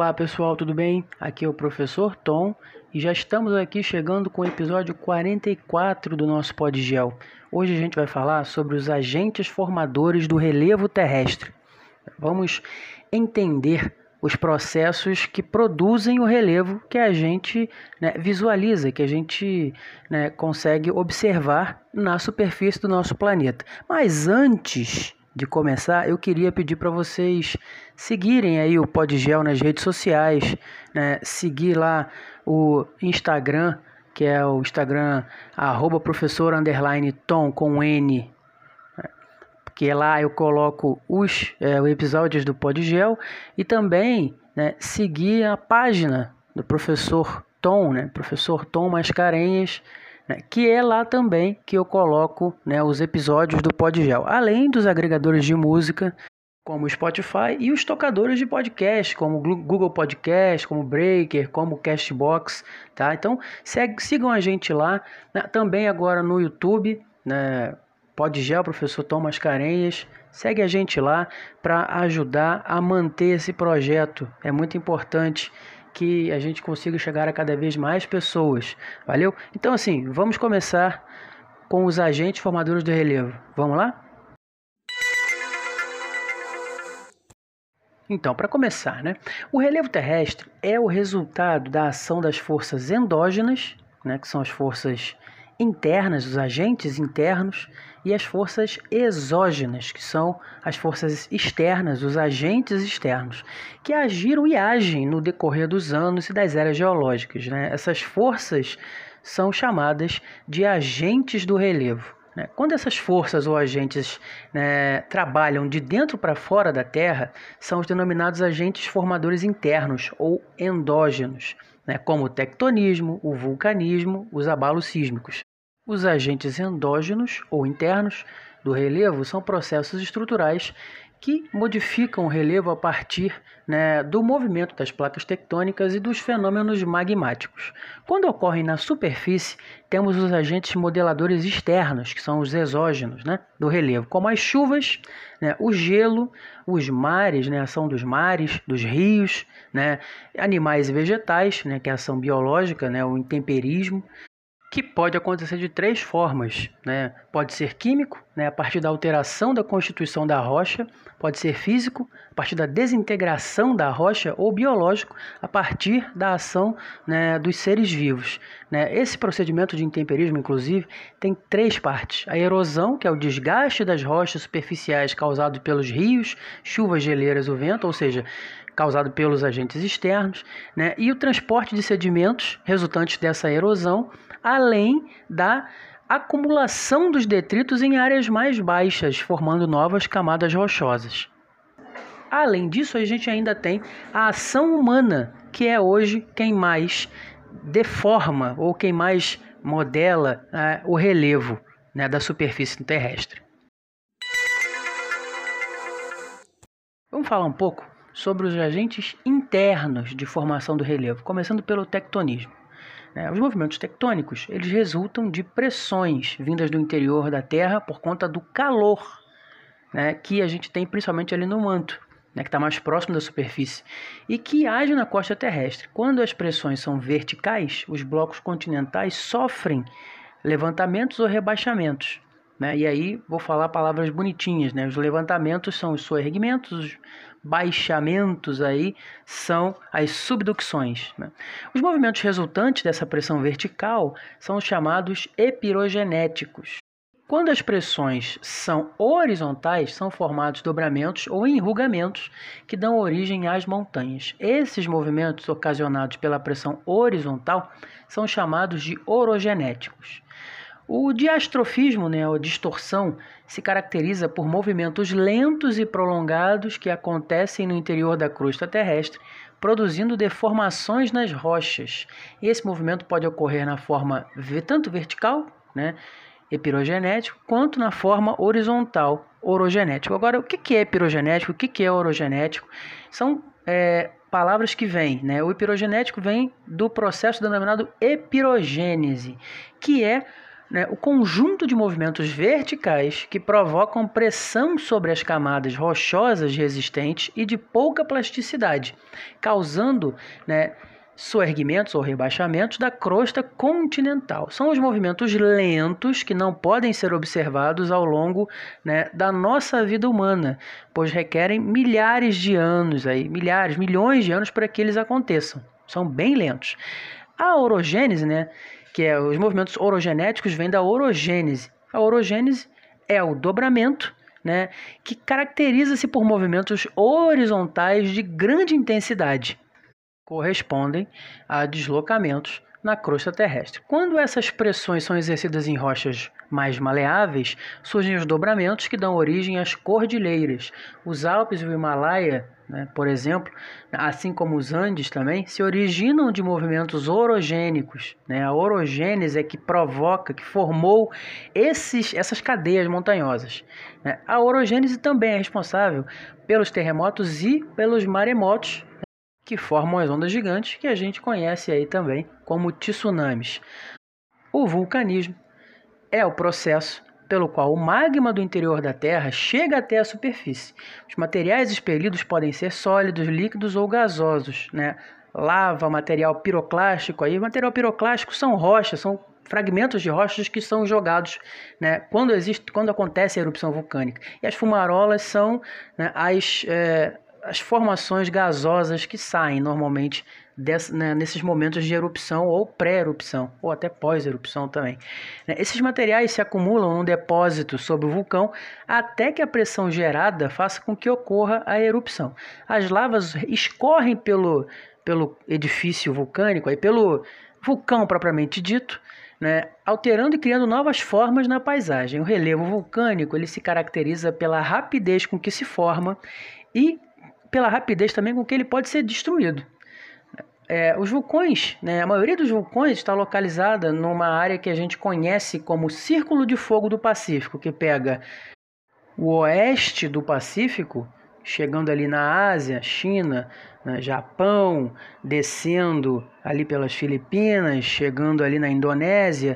Olá pessoal, tudo bem? Aqui é o professor Tom e já estamos aqui chegando com o episódio 44 do nosso PodGel. Hoje a gente vai falar sobre os agentes formadores do relevo terrestre. Vamos entender os processos que produzem o relevo que a gente visualiza, que a gente consegue observar na superfície do nosso planeta. Mas antes de começar, eu queria pedir para vocês seguirem aí o PodGel nas redes sociais, seguir lá o Instagram, que é o Instagram @professor_tom com N, que lá eu coloco os episódios do PodGel, e também seguir a página do professor Tom, professor Tom Mascarenhas, que é lá também que eu coloco os episódios do PodGel, além dos agregadores de música, como o Spotify, e os tocadores de podcast, como o Google Podcast, como o Breaker, como o Castbox, tá? Então, sigam a gente lá, também agora no YouTube, PodGel, professor Tom Mascarenhas. Segue a gente lá para ajudar a manter esse projeto. É muito importante que a gente consiga chegar a cada vez mais pessoas. Valeu? Então, assim, vamos começar com os agentes formadores do relevo. Vamos lá? Então, para começar, o relevo terrestre é o resultado da ação das forças endógenas, que são as forças internas, os agentes internos, e as forças exógenas, que são as forças externas, os agentes externos, que agiram e agem no decorrer dos anos e das eras geológicas. Essas forças são chamadas de agentes do relevo. Quando essas forças ou agentes trabalham de dentro para fora da Terra, são os denominados agentes formadores internos ou endógenos, como o tectonismo, o vulcanismo, os abalos sísmicos. Os agentes endógenos ou internos do relevo são processos estruturais que modificam o relevo a partir do movimento das placas tectônicas e dos fenômenos magmáticos. Quando ocorrem na superfície, temos os agentes modeladores externos, que são os exógenos do relevo, como as chuvas, o gelo, os mares, a ação dos mares, dos rios, animais e vegetais, que é a ação biológica, o intemperismo, que pode acontecer de três formas. Pode ser químico, a partir da alteração da constituição da rocha; pode ser físico, a partir da desintegração da rocha; ou biológico, a partir da ação dos seres vivos. Esse procedimento de intemperismo, inclusive, tem três partes: a erosão, que é o desgaste das rochas superficiais causado pelos rios, chuvas, geleiras, o vento, ou seja, causado pelos agentes externos, e o transporte de sedimentos resultantes dessa erosão, além da acumulação dos detritos em áreas mais baixas, formando novas camadas rochosas. Além disso, a gente ainda tem a ação humana, que é hoje quem mais deforma ou quem mais modela o relevo da superfície terrestre. Vamos falar um pouco sobre os agentes internos de formação do relevo, começando pelo tectonismo. Os movimentos tectônicos, eles resultam de pressões vindas do interior da Terra por conta do calor, que a gente tem principalmente ali no manto, que está mais próximo da superfície, e que age na costa terrestre. Quando as pressões são verticais, os blocos continentais sofrem levantamentos ou rebaixamentos. E aí vou falar palavras bonitinhas. Os levantamentos são os soerguimentos, os baixamentos aí são as subducções. Os movimentos resultantes dessa pressão vertical são os chamados epirogenéticos. Quando as pressões são horizontais, são formados dobramentos ou enrugamentos que dão origem às montanhas. Esses movimentos ocasionados pela pressão horizontal são chamados de orogenéticos. O diastrofismo, ou distorção, se caracteriza por movimentos lentos e prolongados que acontecem no interior da crosta terrestre, produzindo deformações nas rochas. Esse movimento pode ocorrer na forma tanto vertical, epirogenético, quanto na forma horizontal, orogenético. Agora, o que é epirogenético? O que é orogenético? São palavras que vêm. O epirogenético vem do processo denominado epirogênese, que é né, o conjunto de movimentos verticais que provocam pressão sobre as camadas rochosas resistentes e de pouca plasticidade, causando, né, soerguimentos ou rebaixamentos da crosta continental. São os movimentos lentos que não podem ser observados ao longo, né, da nossa vida humana, pois requerem milhares de anos, milhões de anos para que eles aconteçam. São bem lentos. A orogênese, né, os movimentos orogenéticos vêm da orogênese. A orogênese é o dobramento, né, que caracteriza-se por movimentos horizontais de grande intensidade. Correspondem a deslocamentos na crosta terrestre. Quando essas pressões são exercidas em rochas mais maleáveis, surgem os dobramentos que dão origem às cordilheiras. Os Alpes e o Himalaia, né, por exemplo, assim como os Andes também, se originam de movimentos orogênicos, né? A orogênese é que provoca, que formou essas cadeias montanhosas, né? A orogênese também é responsável pelos terremotos e pelos maremotos, que formam as ondas gigantes, que a gente conhece aí também como tsunamis. O vulcanismo é o processo pelo qual o magma do interior da Terra chega até a superfície. Os materiais expelidos podem ser sólidos, líquidos ou gasosos, né? Lava, material piroclástico. Material piroclástico são rochas, são fragmentos de rochas que são jogados, né, quando acontece a erupção vulcânica. E as fumarolas são, né, as formações gasosas que saem normalmente nesses momentos de erupção ou pré-erupção, ou até pós-erupção também. Esses materiais se acumulam num depósito sobre o vulcão até que a pressão gerada faça com que ocorra a erupção. As lavas escorrem pelo edifício vulcânico, pelo vulcão propriamente dito, né, alterando e criando novas formas na paisagem. O relevo vulcânico ele se caracteriza pela rapidez com que se forma e pela rapidez também com que ele pode ser destruído. Os vulcões, né, a maioria dos vulcões está localizada numa área que a gente conhece como Círculo de Fogo do Pacífico, que pega o oeste do Pacífico, chegando ali na Ásia, China, né, Japão, descendo ali pelas Filipinas, chegando ali na Indonésia,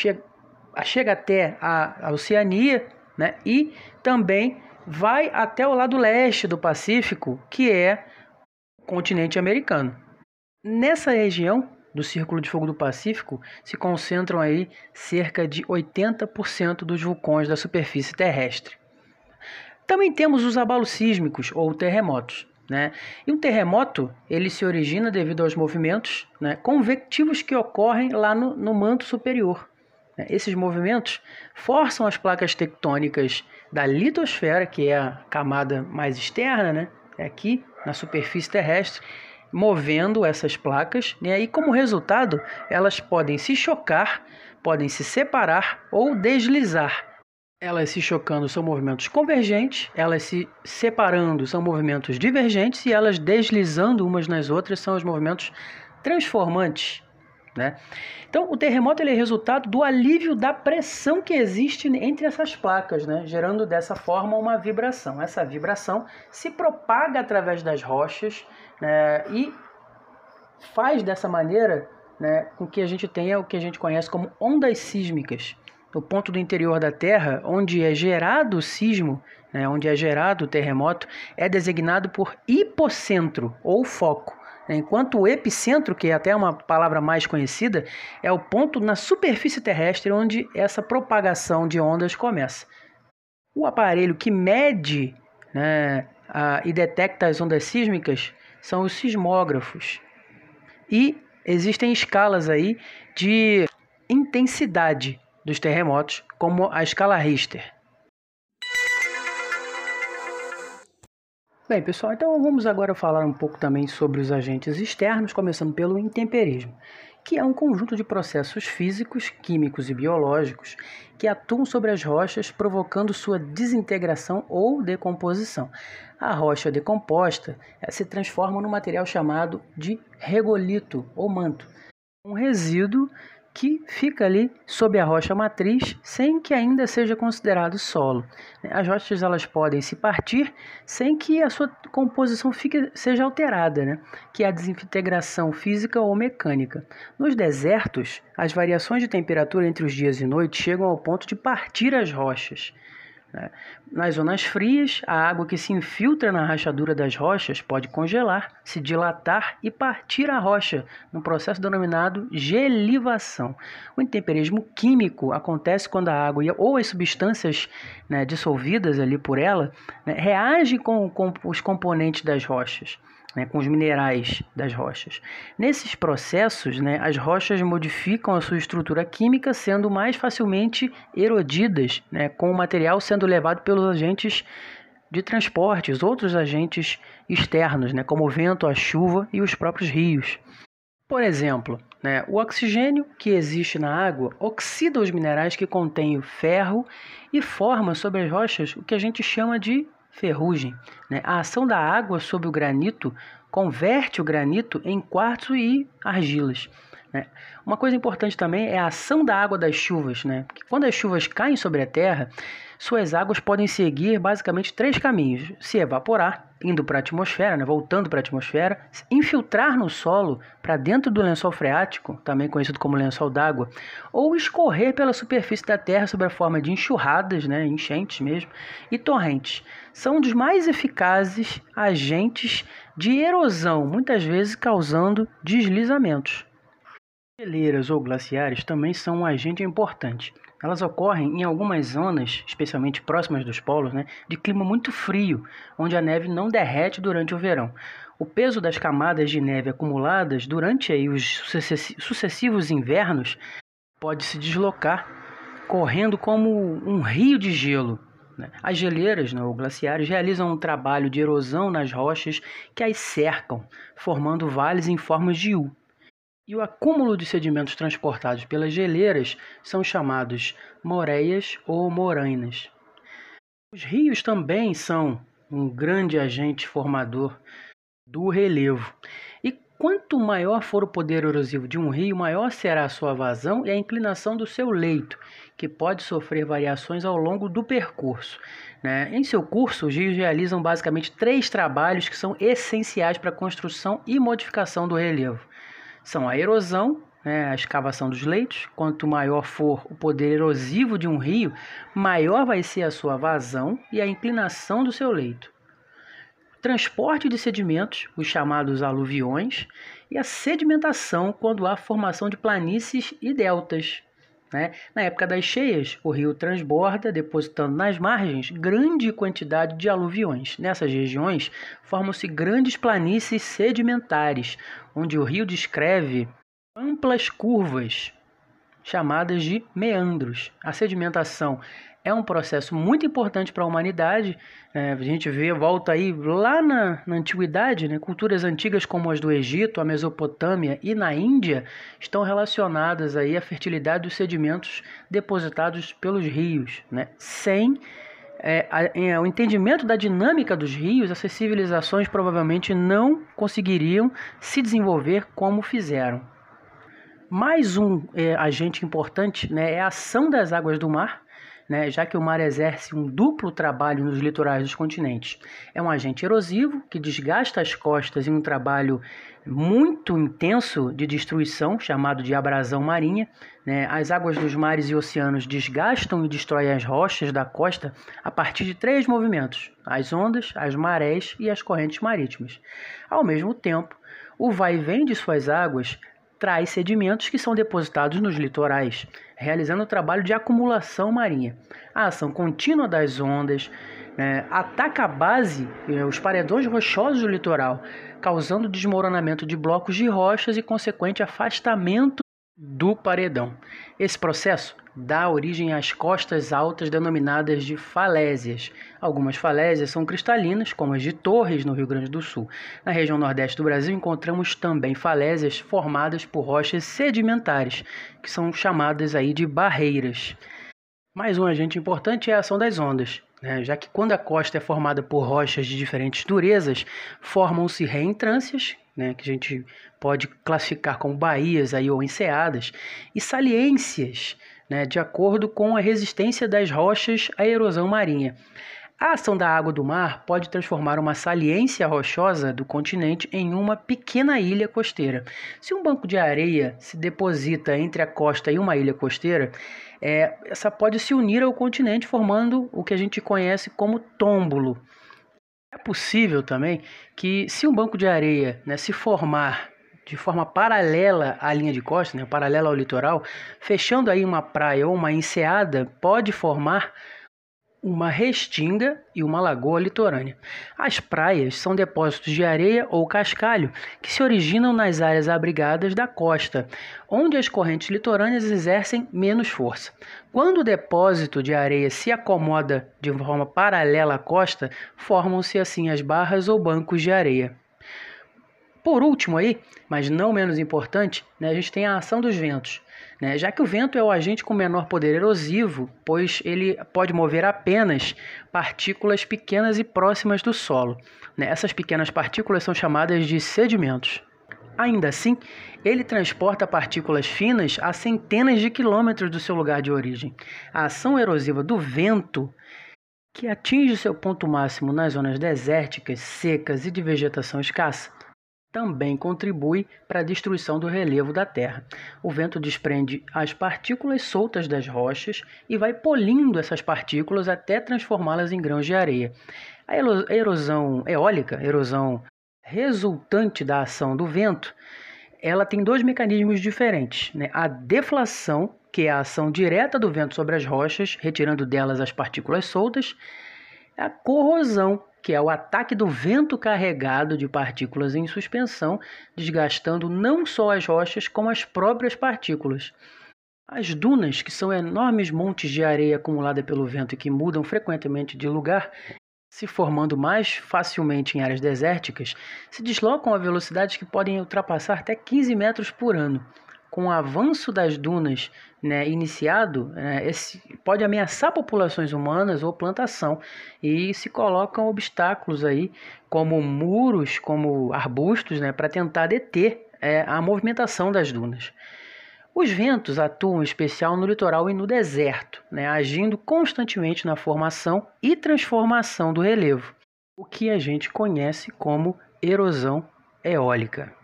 chega até a Oceania, né, e também vai até o lado leste do Pacífico, que é o continente americano. Nessa região do Círculo de Fogo do Pacífico se concentram aí cerca de 80% dos vulcões da superfície terrestre. Também temos os abalos sísmicos ou terremotos, né? E um terremoto ele se origina devido aos movimentos, né, convectivos que ocorrem lá no manto superior. Esses movimentos forçam as placas tectônicas da litosfera, que é a camada mais externa, né, aqui na superfície terrestre, movendo essas placas, né, e como resultado elas podem se chocar, podem se separar ou deslizar. Elas se chocando são movimentos convergentes, elas se separando são movimentos divergentes e elas deslizando umas nas outras são os movimentos transformantes, né? Então, o terremoto ele é resultado do alívio da pressão que existe entre essas placas, né? Gerando dessa forma uma vibração. Essa vibração se propaga através das rochas, né? E faz dessa maneira, né, com que a gente tenha o que a gente conhece como ondas sísmicas. O ponto do interior da Terra, onde é gerado o sismo, né, onde é gerado o terremoto, é designado por hipocentro ou foco. Enquanto o epicentro, que é até uma palavra mais conhecida, é o ponto na superfície terrestre onde essa propagação de ondas começa. O aparelho que mede, né, e detecta as ondas sísmicas são os sismógrafos. E existem escalas aí de intensidade dos terremotos, como a escala Richter. Bem, pessoal, então vamos agora falar um pouco também sobre os agentes externos, começando pelo intemperismo, que é um conjunto de processos físicos, químicos e biológicos que atuam sobre as rochas, provocando sua desintegração ou decomposição. A rocha decomposta se transforma num material chamado de regolito ou manto, um resíduo que fica ali sob a rocha matriz sem que ainda seja considerado solo. As rochas elas podem se partir sem que a sua composição seja alterada, né? Que é a desintegração física ou mecânica. Nos desertos, as variações de temperatura entre os dias e noites chegam ao ponto de partir as rochas. Nas zonas frias, a água que se infiltra na rachadura das rochas pode congelar, se dilatar e partir a rocha, num processo denominado gelivação. O intemperismo químico acontece quando a água ou as substâncias, né, dissolvidas ali por ela, né, reagem com os componentes das rochas, né, com os minerais das rochas. Nesses processos, né, as rochas modificam a sua estrutura química, sendo mais facilmente erodidas, né, com o material sendo levado pelos agentes de transporte, outros agentes externos, né, como o vento, a chuva e os próprios rios. Por exemplo, né, o oxigênio que existe na água oxida os minerais que contêm o ferro e forma sobre as rochas o que a gente chama de ferrugem. Né? A ação da água sobre o granito converte o granito em quartzo e argilas. Né? Uma coisa importante também é a ação da água das chuvas. Né? Porque quando as chuvas caem sobre a terra, suas águas podem seguir basicamente 3 caminhos: se evaporar, indo para a atmosfera, né? Voltando para a atmosfera, infiltrar no solo para dentro do lençol freático, também conhecido como lençol d'água, ou escorrer pela superfície da terra sob a forma de enxurradas, né? Enchentes mesmo, e torrentes. São dos mais eficazes agentes de erosão, muitas vezes causando deslizamentos. Geleiras ou glaciares também são um agente importante. Elas ocorrem em algumas zonas, especialmente próximas dos polos, né, de clima muito frio, onde a neve não derrete durante o verão. O peso das camadas de neve acumuladas durante os sucessivos invernos pode se deslocar, correndo como um rio de gelo. As geleiras, né, ou glaciares, realizam um trabalho de erosão nas rochas que as cercam, formando vales em formas de U. E o acúmulo de sedimentos transportados pelas geleiras são chamados moreias ou morainas. Os rios também são um grande agente formador do relevo. E quanto maior for o poder erosivo de um rio, maior será a sua vazão e a inclinação do seu leito, que pode sofrer variações ao longo do percurso. Em seu curso, os rios realizam basicamente 3 trabalhos que são essenciais para a construção e modificação do relevo. São a erosão, a escavação dos leitos. Quanto maior for o poder erosivo de um rio, maior vai ser a sua vazão e a inclinação do seu leito. Transporte de sedimentos, os chamados aluviões, e a sedimentação, quando há formação de planícies e deltas. Na época das cheias, o rio transborda, depositando nas margens grande quantidade de aluviões. Nessas regiões, formam-se grandes planícies sedimentares, onde o rio descreve amplas curvas, chamadas de meandros. A sedimentação é um processo muito importante para a humanidade. A gente volta aí lá na antiguidade, culturas antigas como as do Egito, a Mesopotâmia e na Índia estão relacionadas aí à fertilidade dos sedimentos depositados pelos rios. Sem o entendimento da dinâmica dos rios, essas civilizações provavelmente não conseguiriam se desenvolver como fizeram. Mais um agente importante é a ação das águas do mar, já que o mar exerce um duplo trabalho nos litorais dos continentes. É um agente erosivo que desgasta as costas em um trabalho muito intenso de destruição, chamado de abrasão marinha. As águas dos mares e oceanos desgastam e destroem as rochas da costa a partir de 3 movimentos: as ondas, as marés e as correntes marítimas. Ao mesmo tempo, o vai e vem de suas águas traz sedimentos que são depositados nos litorais, realizando o trabalho de acumulação marinha. A ação contínua das ondas ataca a base, os paredões rochosos do litoral, causando desmoronamento de blocos de rochas e consequente afastamento do paredão. Esse processo dá origem às costas altas denominadas de falésias. Algumas falésias são cristalinas, como as de Torres, no Rio Grande do Sul. Na região nordeste do Brasil encontramos também falésias formadas por rochas sedimentares, que são chamadas aí de barreiras. Mais um agente importante é a ação das ondas, já que quando a costa é formada por rochas de diferentes durezas, formam-se reentrâncias, né, que a gente pode classificar como baías aí, ou enseadas, e saliências, né, de acordo com a resistência das rochas à erosão marinha. A ação da água do mar pode transformar uma saliência rochosa do continente em uma pequena ilha costeira. Se um banco de areia se deposita entre a costa e uma ilha costeira, essa pode se unir ao continente, formando o que a gente conhece como tómbolo. É possível também que, se um banco de areia, né, se formar de forma paralela à linha de costa, né, paralela ao litoral, fechando aí uma praia ou uma enseada, pode formar uma restinga e uma lagoa litorânea. As praias são depósitos de areia ou cascalho que se originam nas áreas abrigadas da costa, onde as correntes litorâneas exercem menos força. Quando o depósito de areia se acomoda de forma paralela à costa, formam-se assim as barras ou bancos de areia. Por último aí, mas não menos importante, né, a gente tem a ação dos ventos, né, já que o vento é o agente com menor poder erosivo, pois ele pode mover apenas partículas pequenas e próximas do solo, né. Essas pequenas partículas são chamadas de sedimentos. Ainda assim, ele transporta partículas finas a centenas de quilômetros do seu lugar de origem. A ação erosiva do vento, que atinge seu ponto máximo nas zonas desérticas, secas e de vegetação escassa, também contribui para a destruição do relevo da Terra. O vento desprende as partículas soltas das rochas e vai polindo essas partículas até transformá-las em grãos de areia. A erosão eólica, erosão resultante da ação do vento, ela tem dois mecanismos diferentes, né? A deflação, que é a ação direta do vento sobre as rochas, retirando delas as partículas soltas. A corrosão, que é o ataque do vento carregado de partículas em suspensão, desgastando não só as rochas, como as próprias partículas. As dunas, que são enormes montes de areia acumulada pelo vento e que mudam frequentemente de lugar, se formando mais facilmente em áreas desérticas, se deslocam a velocidades que podem ultrapassar até 15 metros por ano. Com o avanço das dunas, né, iniciado, esse pode ameaçar populações humanas ou plantação, e se colocam obstáculos aí, como muros, como arbustos, né, para tentar deter a movimentação das dunas. Os ventos atuam em especial no litoral e no deserto, né, agindo constantemente na formação e transformação do relevo, o que a gente conhece como erosão eólica.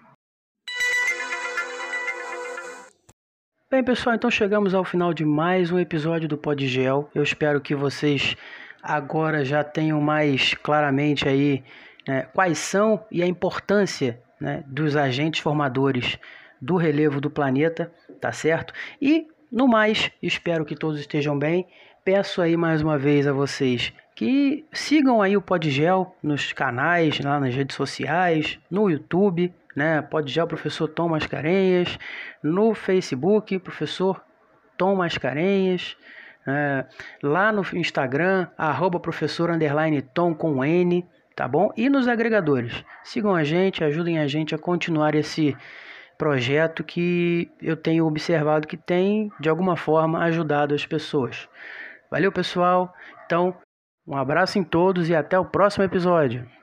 Bem, pessoal, então chegamos ao final de mais um episódio do Podgel. Eu espero que vocês agora já tenham mais claramente aí, né, quais são e a importância, né, dos agentes formadores do relevo do planeta, tá certo? E, no mais, espero que todos estejam bem. Peço aí mais uma vez a vocês que sigam aí o Podgel nos canais, lá nas redes sociais, no YouTube, né? Podgel Professor Tom Mascarenhas, no Facebook, Professor Tom Mascarenhas, lá no Instagram, @professor_Tom com N, tá bom? E nos agregadores. Sigam a gente, ajudem a gente a continuar esse projeto que eu tenho observado que tem, de alguma forma, ajudado as pessoas. Valeu, pessoal. Então, um abraço em todos e até o próximo episódio.